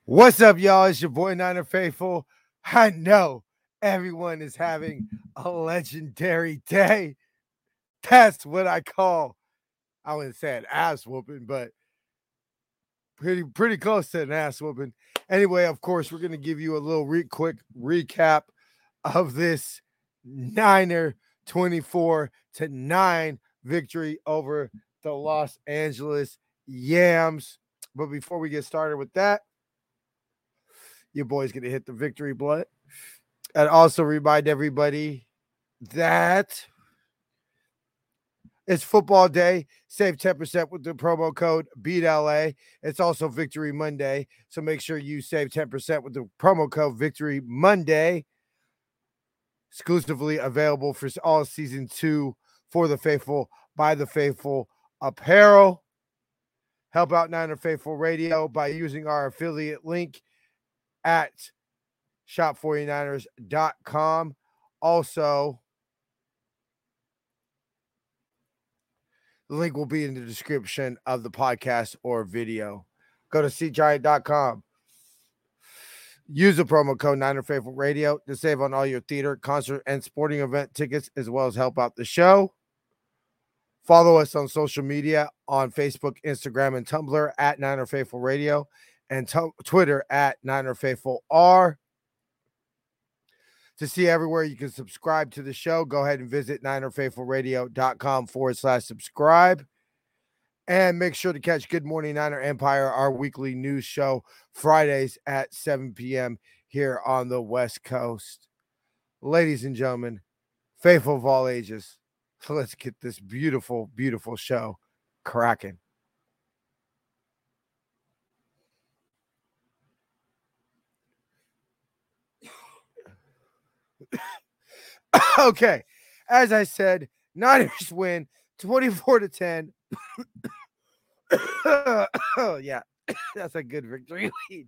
What's up, y'all? It's your boy Niner Faithful. I know everyone is having a legendary day. That's what I call, I wouldn't say an ass whooping, but pretty close to an ass whooping. Anyway, of course, we're gonna give you a little quick recap of this Niner 24-9 victory over the Los Angeles Yams. But before we get started with that, your boy's going to hit the victory blood. And also remind everybody that it's football day. Save 10% with the promo code BEATLA. It's also Victory Monday. So make sure you save 10% with the promo code Victory Monday. Exclusively available for all season 2 for the faithful, by the faithful apparel. Help out Niner Faithful Radio by using our affiliate link at shop49ers.com. Also, the link will be in the description of the podcast or video. Go to seatgiant.com. Use the promo code Niner Faithful Radio to save on all your theater, concert, and sporting event tickets, as well as help out the show. Follow us on social media on Facebook, Instagram, and Tumblr at Niner Faithful Radio, and Twitter at Niner Faithful R. To see everywhere you can subscribe to the show, go ahead and visit NinerFaithfulRadio.com/subscribe. And make sure to catch Good Morning Niner Empire, our weekly news show, Fridays at 7 p.m. here on the West Coast. Ladies and gentlemen, faithful of all ages, let's get this beautiful, beautiful show cracking. Okay, as I said, Niners win 24-10. Oh, yeah, that's a good victory lead.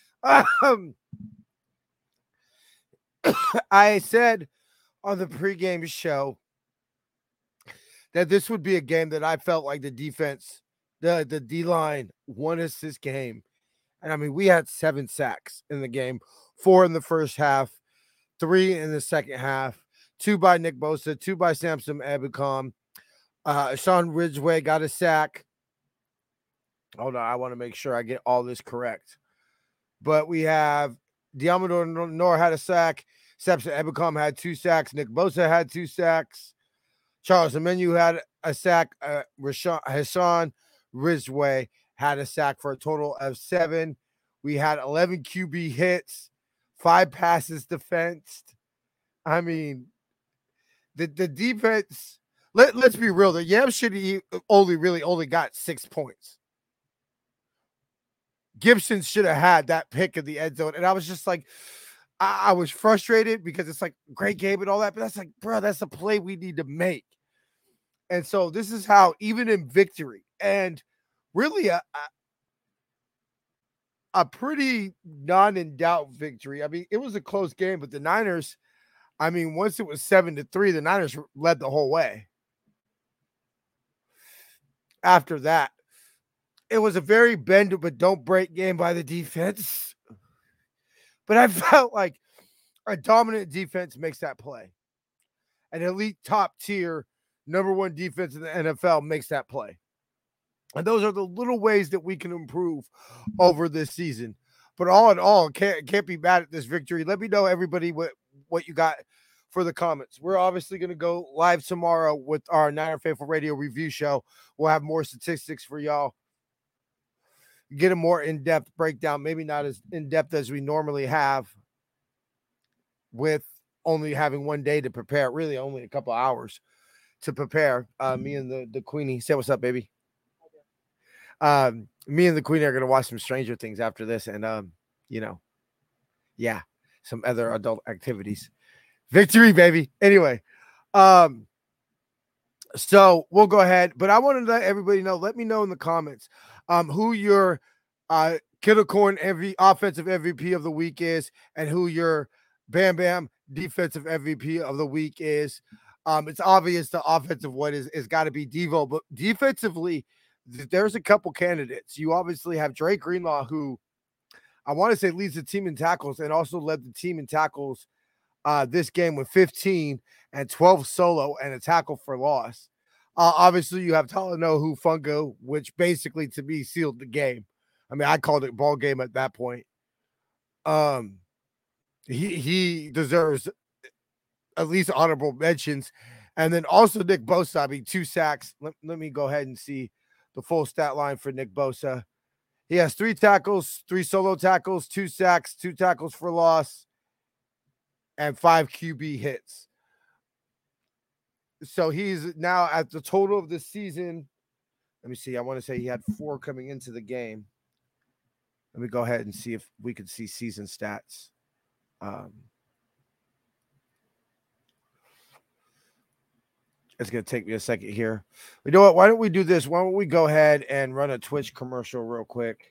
I said on the pregame show that this would be a game that I felt like the defense, the D-line won us this game. And I mean, we had 7 sacks in the game, 4 in the first half, 3 in the second half, 2 by Nick Bosa, 2 by Samson Ebukam. Sean Ridgeway got a sack. Hold on, I want to make sure I get all this correct. But we have Deommodore Noor had a sack. Samson Ebukam had 2 sacks. Nick Bosa had 2 sacks. Charles Omenihu had a sack. Hassan Ridgeway had a sack for a total of 7. We had 11 QB hits, 5 passes defensed. I mean, the defense, let's be real. The Yams should have only got 6 points. Gibson should have had that pick in the end zone. And I was just like, I was frustrated because it's like great game and all that. But that's like, bro, that's a play we need to make. And so this is how, even in victory, and really a pretty non-in-doubt victory. I mean, it was a close game, but the Niners, I mean, once it was 7-3, the Niners led the whole way. After that, it was a very bend but don't break game by the defense. But I felt like a dominant defense makes that play. An elite top tier number 1 defense in the NFL makes that play. And those are the little ways that we can improve over this season. But all in all, can't be mad at this victory. Let me know, everybody, what you got for the comments. We're obviously going to go live tomorrow with our Niner Faithful Radio review show. We'll have more statistics for y'all. Get a more in-depth breakdown, maybe not as in-depth as we normally have, with only having 1 day to prepare, really only a couple hours to prepare. Me and the Queenie. Say what's up, baby. Me and the Queen are going to watch some Stranger Things after this, and some other adult activities. Victory, baby. Anyway, so we'll go ahead, but I want to let everybody know. Let me know in the comments who your Kittle Corn offensive MVP of the week is, and who your Bam Bam defensive MVP of the week is. It's obvious the offensive one is got to be Devo, but defensively, there's a couple candidates. You obviously have Drake Greenlaw, who I want to say leads the team in tackles and also led the team in tackles this game with 15 and 12 solo and a tackle for loss. Obviously, you have Talanoa Hufanga, which basically to me sealed the game. I mean, I called it ball game at that point. He deserves at least honorable mentions. And then also Nick Bosa, I mean, 2 sacks. Let me go ahead and see the full stat line for Nick Bosa. He has 3 tackles, 3 solo tackles, 2 sacks, 2 tackles for loss, and 5 QB hits. So he's now at the total of the season. Let me see. I want to say he had 4 coming into the game. Let me go ahead and see if we can see season stats. It's going to take me a second here. You know what? Why don't we do this? Why don't we go ahead and run a Twitch commercial real quick?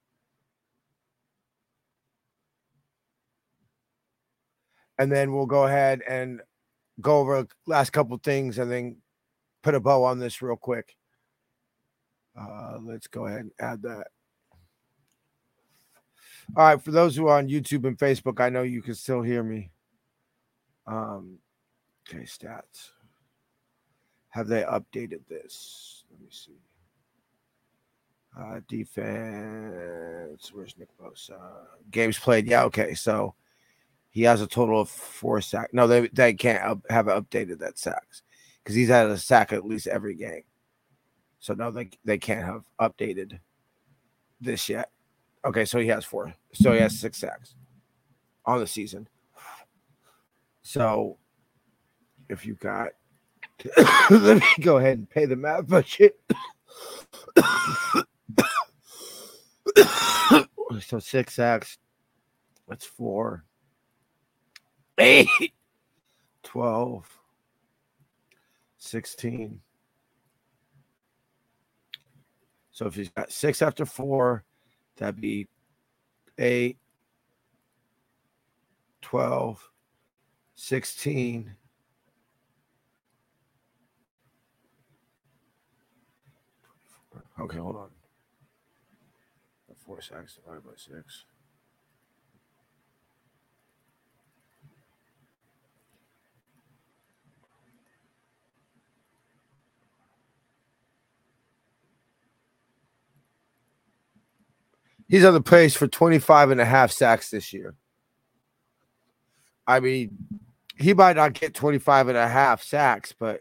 And then we'll go ahead and go over the last couple things and then put a bow on this real quick. Let's go ahead and add that. All right, for those who are on YouTube and Facebook, I know you can still hear me. Okay, stats. Have they updated this? Let me see. Defense. Where's Nick Bosa? Games played. Yeah, okay. So he has a total of 4 sacks. No, they can't have updated that sacks because he's had a sack at least every game. So no, they can't have updated this yet. Okay, so he has 4. So he has 6 sacks on the season. So if you got, let me go ahead and pay the math budget. So 6 sacks. That's 4. 8, 12, 16. So if he's got 6 after 4, that'd be 8, 12, 16. Okay, hold on. 4 sacks divided by 6. He's on the pace for 25 and a half sacks this year. I mean, he might not get 25 and a half sacks, but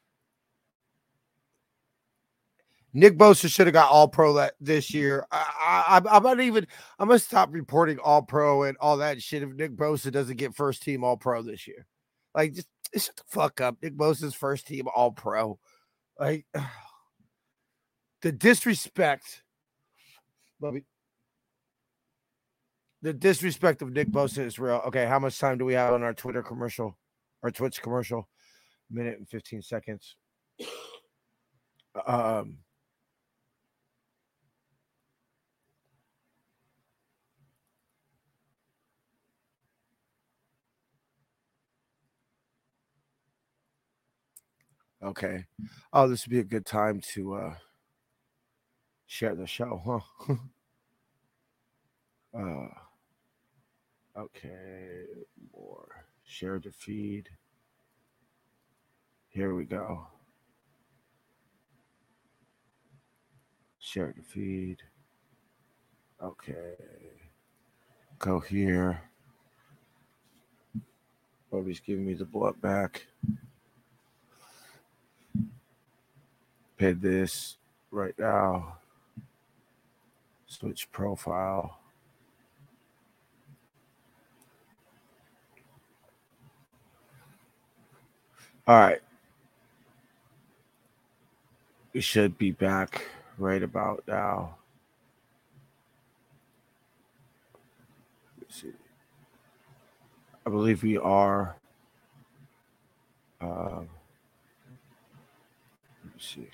Nick Bosa should have got all pro this year. I'm not even, I'm going to stop reporting all pro and all that shit if Nick Bosa doesn't get first team all pro this year. Like, just shut the fuck up. Nick Bosa's first team all pro. Like, the disrespect. The disrespect of Nick Bosa is real. Okay, how much time do we have on our Twitter commercial? Our Twitch commercial? 1 minute and 15 seconds. Okay. Oh, this would be a good time to share the show, huh? Okay, more. Share the feed. Here we go. Share the feed. Okay. Go here. Bobby's giving me the blood back. Pay this right now. Switch profile. All right. We should be back right about now. Let's see. I believe we are. Let me see.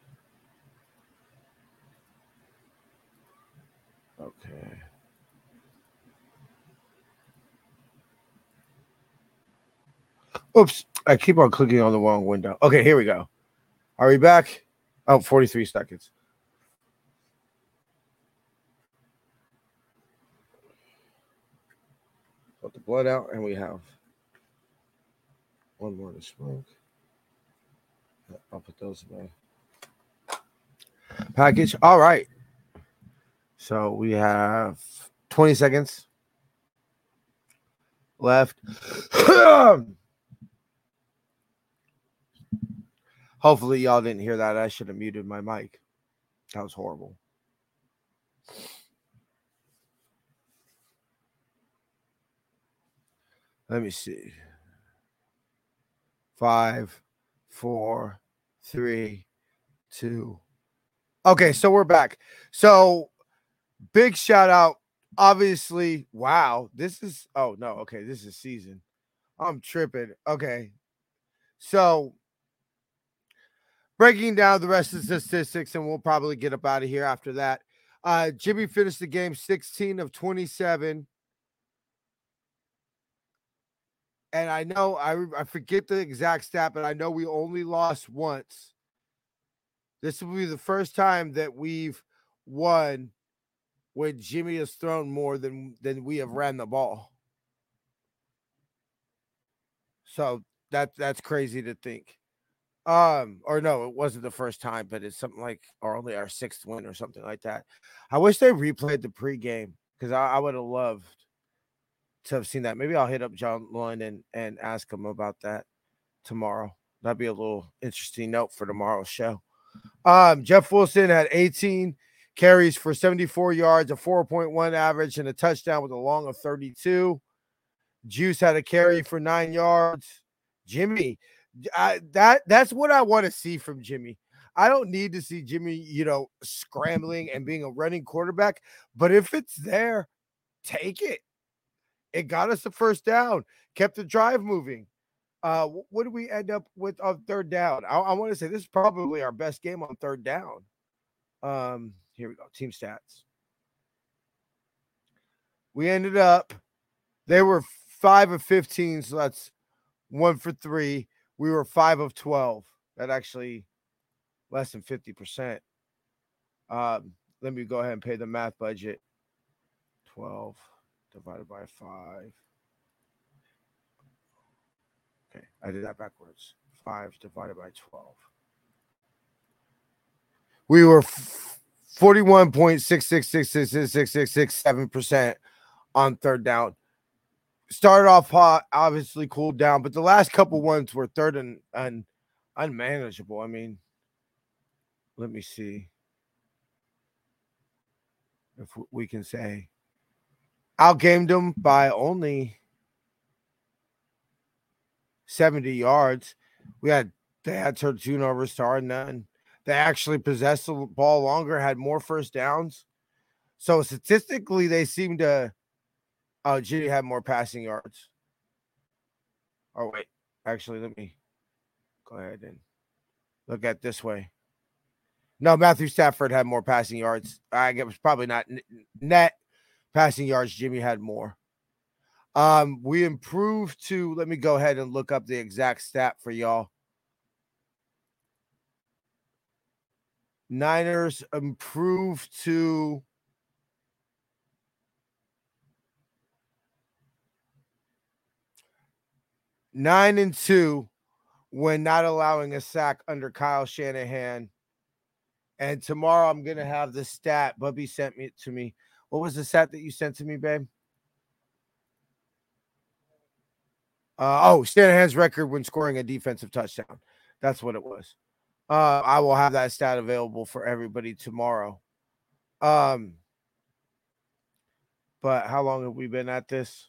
Okay. Oops. I keep on clicking on the wrong window. Okay, here we go. Are we back? Oh, 43 seconds. blood out, and we have one more to smoke. I'll put those in my package. All right. So we have 20 seconds left. Hopefully y'all didn't hear that. I should have muted my mic. That was horrible. Let me see. 5, 4, 3, 2. Okay, so we're back. So big shout out. Obviously, wow. This is this is season. I'm tripping. Okay. So breaking down the rest of the statistics, and we'll probably get up out of here after that. Jimmy finished the game 16 of 27. And I know I forget the exact stat, but I know we only lost once. This will be the first time that we've won when Jimmy has thrown more than we have ran the ball. So that's crazy to think. Or no, it wasn't the first time, but it's something like only our 6th win or something like that. I wish they replayed the pregame because I would have loved to have seen that. Maybe I'll hit up John Lund and ask him about that tomorrow. That'd be a little interesting note for tomorrow's show. Jeff Wilson had 18 carries for 74 yards, a 4.1 average, and a touchdown with a long of 32. Juice had a carry for 9 yards. Jimmy, that's what I want to see from Jimmy. I don't need to see Jimmy, scrambling and being a running quarterback, but if it's there, take it. It got us the first down, kept the drive moving. What did we end up with on third down? I want to say this is probably our best game on third down. Here we go. Team stats. We ended up, they were 5 of 15, so that's 1 for 3. We were 5 of 12. That actually less than 50%. Let me go ahead and pay the math budget. 12 divided by 5. Okay, I did that backwards. 5 divided by 12. We were 41.66666667% on third down. Started off hot, obviously cooled down, but the last couple ones were third and unmanageable. I mean, let me see if we can say outgamed them by only 70 yards. They had turnovers, started none. They actually possessed the ball longer, had more first downs. So statistically, they seem to. Oh, Jimmy had more passing yards. Oh, wait. Actually, let me go ahead and look at it this way. No, Matthew Stafford had more passing yards. I guess it was probably not net passing yards. Jimmy had more. We improved to, let me go ahead and look up the exact stat for y'all. Niners improved to 9-2 when not allowing a sack under Kyle Shanahan. And tomorrow I'm going to have the stat. Bubby sent it to me. What was the stat that you sent to me, babe? Shanahan's record when scoring a defensive touchdown. That's what it was. I will have that stat available for everybody tomorrow. But how long have we been at this?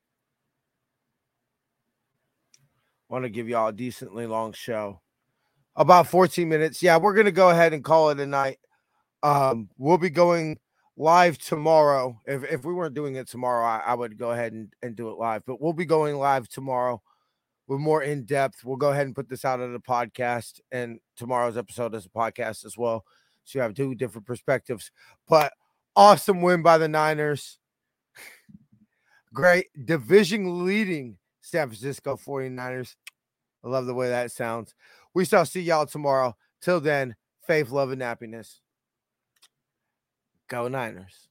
Want to give y'all a decently long show. About 14 minutes. Yeah, we're going to go ahead and call it a night. We'll be going live tomorrow. If we weren't doing it tomorrow, I would go ahead and do it live. But we'll be going live tomorrow with more in depth. We'll go ahead and put this out as a podcast, and tomorrow's episode is a podcast as well. So you have 2 different perspectives. But awesome win by the Niners. Great division leading San Francisco 49ers. I love the way that sounds. We shall see y'all tomorrow. Till then, faith, love, and happiness. Go Niners.